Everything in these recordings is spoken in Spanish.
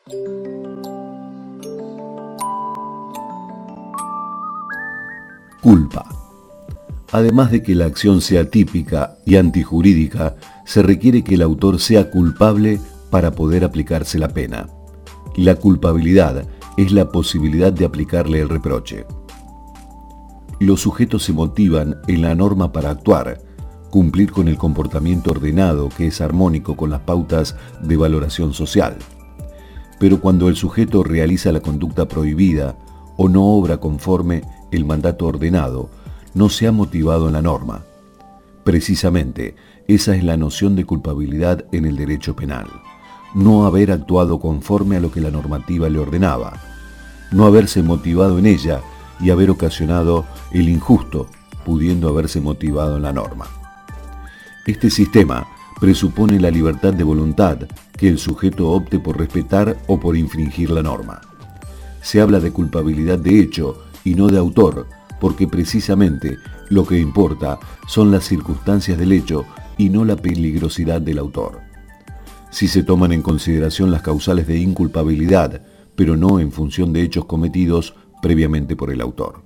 Culpa. Además de que la acción sea típica y antijurídica, se requiere que el autor sea culpable para poder aplicarse la pena. La culpabilidad es la posibilidad de aplicarle el reproche. Los sujetos se motivan en la norma para actuar, cumplir con el comportamiento ordenado que es armónico con las pautas de valoración social. Pero cuando el sujeto realiza la conducta prohibida o no obra conforme el mandato ordenado, no se ha motivado en la norma. Precisamente, esa es la noción de culpabilidad en el derecho penal. No haber actuado conforme a lo que la normativa le ordenaba, no haberse motivado en ella y haber ocasionado el injusto, pudiendo haberse motivado en la norma. Este sistema presupone la libertad de voluntad, que el sujeto opte por respetar o por infringir la norma. Se habla de culpabilidad de hecho y no de autor, porque precisamente lo que importa son las circunstancias del hecho y no la peligrosidad del autor. Si se toman en consideración las causales de inculpabilidad, pero no en función de hechos cometidos previamente por el autor.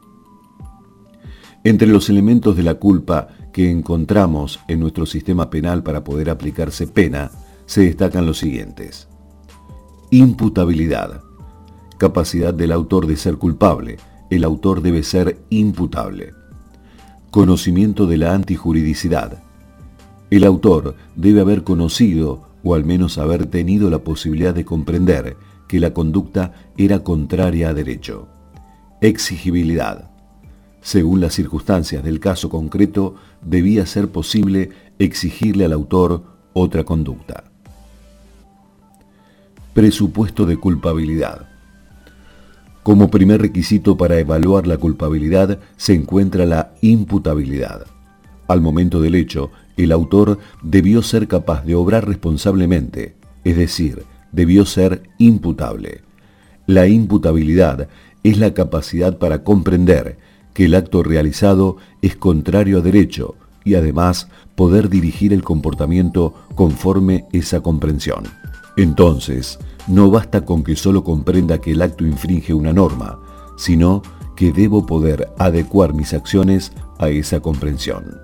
Entre los elementos de la culpa que encontramos en nuestro sistema penal para poder aplicarse pena, se destacan los siguientes. Imputabilidad. Capacidad del autor de ser culpable. El autor debe ser imputable. Conocimiento de la antijuridicidad. El autor debe haber conocido o al menos haber tenido la posibilidad de comprender que la conducta era contraria a derecho. Exigibilidad. Según las circunstancias del caso concreto, debía ser posible exigirle al autor otra conducta. Presupuesto de culpabilidad. Como primer requisito para evaluar la culpabilidad se encuentra la imputabilidad. Al momento del hecho, el autor debió ser capaz de obrar responsablemente, es decir, debió ser imputable. La imputabilidad es la capacidad para comprender que el acto realizado es contrario a derecho y además poder dirigir el comportamiento conforme esa comprensión. Entonces, no basta con que solo comprenda que el acto infringe una norma, sino que debo poder adecuar mis acciones a esa comprensión.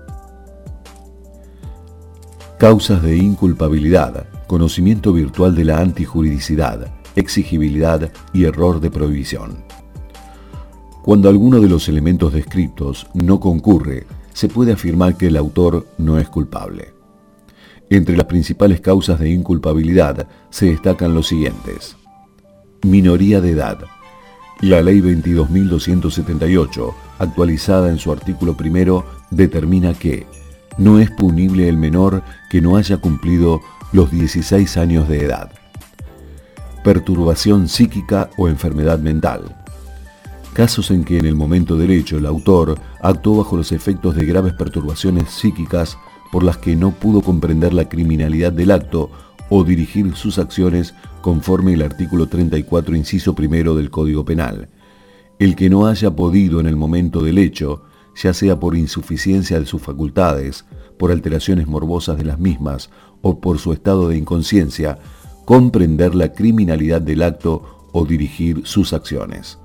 Causas de inculpabilidad, conocimiento virtual de la antijuridicidad, exigibilidad y error de prohibición. Cuando alguno de los elementos descritos no concurre, se puede afirmar que el autor no es culpable. Entre las principales causas de inculpabilidad se destacan los siguientes. Minoría de edad. La Ley 22.278, actualizada en su artículo 1, determina que no es punible el menor que no haya cumplido los 16 años de edad. Perturbación psíquica o enfermedad mental. Casos en que en el momento del hecho el autor actuó bajo los efectos de graves perturbaciones psíquicas por las que no pudo comprender la criminalidad del acto o dirigir sus acciones conforme el artículo 34, inciso 1 del Código Penal. El que no haya podido en el momento del hecho, ya sea por insuficiencia de sus facultades, por alteraciones morbosas de las mismas o por su estado de inconsciencia, comprender la criminalidad del acto o dirigir sus acciones.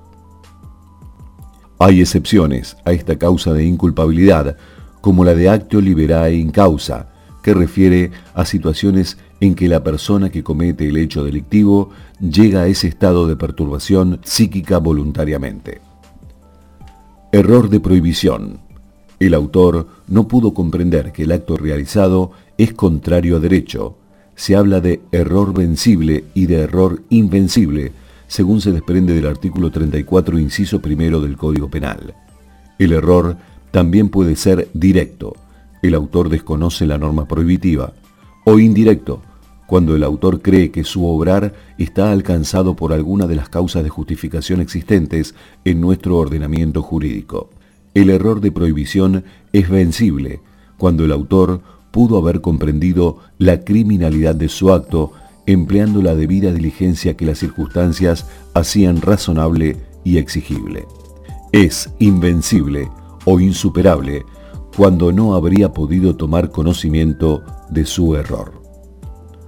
Hay excepciones a esta causa de inculpabilidad, como la de actio liberae in causa, que refiere a situaciones en que la persona que comete el hecho delictivo llega a ese estado de perturbación psíquica voluntariamente. Error de prohibición. El autor no pudo comprender que el acto realizado es contrario a derecho. Se habla de error vencible y de error invencible, según se desprende del artículo 34, inciso 1 del Código Penal. El error también puede ser directo. El autor desconoce la norma prohibitiva. O indirecto, cuando el autor cree que su obrar está alcanzado por alguna de las causas de justificación existentes en nuestro ordenamiento jurídico. El error de prohibición es vencible, cuando el autor pudo haber comprendido la criminalidad de su acto, empleando la debida diligencia que las circunstancias hacían razonable y exigible. Es invencible o insuperable cuando no habría podido tomar conocimiento de su error.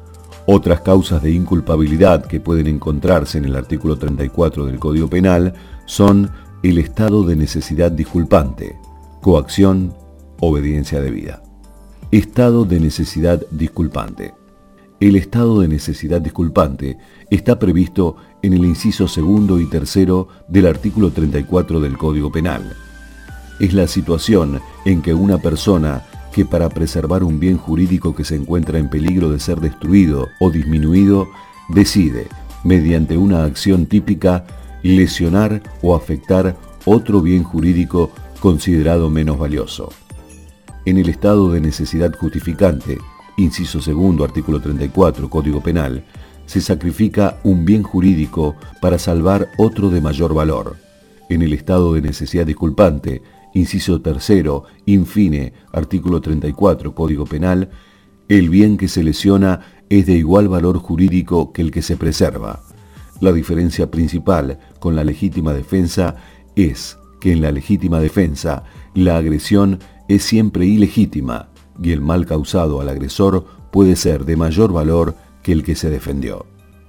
Otras causas de inculpabilidad que pueden encontrarse en el artículo 34 del Código Penal son el estado de necesidad disculpante, coacción, obediencia debida. Estado de necesidad disculpante. El estado de necesidad disculpante está previsto en el inciso segundo y tercero del artículo 34 del Código Penal. Es la situación en que una persona que para preservar un bien jurídico que se encuentra en peligro de ser destruido o disminuido, decide, mediante una acción típica, lesionar o afectar otro bien jurídico considerado menos valioso. En el estado de necesidad justificante, inciso segundo, artículo 34, Código Penal, se sacrifica un bien jurídico para salvar otro de mayor valor. En el estado de necesidad disculpante, inciso tercero, infine, artículo 34, Código Penal, el bien que se lesiona es de igual valor jurídico que el que se preserva. La diferencia principal con la legítima defensa es que en la legítima defensa la agresión es siempre ilegítima y el mal causado al agresor puede ser de mayor valor que el que se defendió.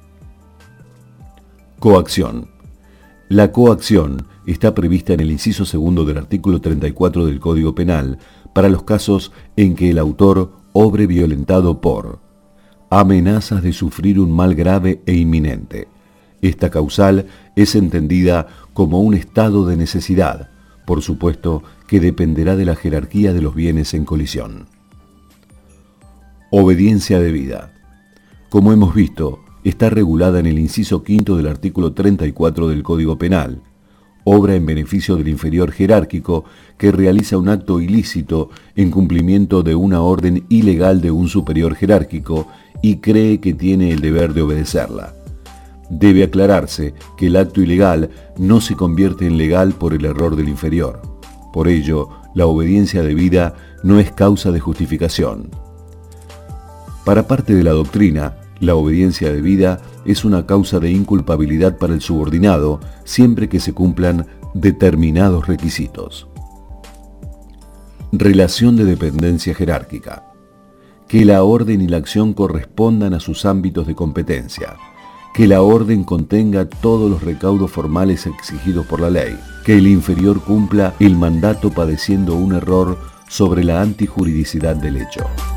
Coacción. La coacción está prevista en el inciso segundo del artículo 34 del Código Penal para los casos en que el autor obre violentado por amenazas de sufrir un mal grave e inminente. Esta causal es entendida como un estado de necesidad, por supuesto que dependerá de la jerarquía de los bienes en colisión. Obediencia debida. Como hemos visto, está regulada en el inciso quinto del artículo 34 del Código Penal. Obra en beneficio del inferior jerárquico que realiza un acto ilícito en cumplimiento de una orden ilegal de un superior jerárquico y cree que tiene el deber de obedecerla. Debe aclararse que el acto ilegal no se convierte en legal por el error del inferior. Por ello, la obediencia debida no es causa de justificación. Para parte de la doctrina, la obediencia debida es una causa de inculpabilidad para el subordinado siempre que se cumplan determinados requisitos. Relación de dependencia jerárquica. Que la orden y la acción correspondan a sus ámbitos de competencia. Que la orden contenga todos los recaudos formales exigidos por la ley. Que el inferior cumpla el mandato padeciendo un error sobre la antijuridicidad del hecho.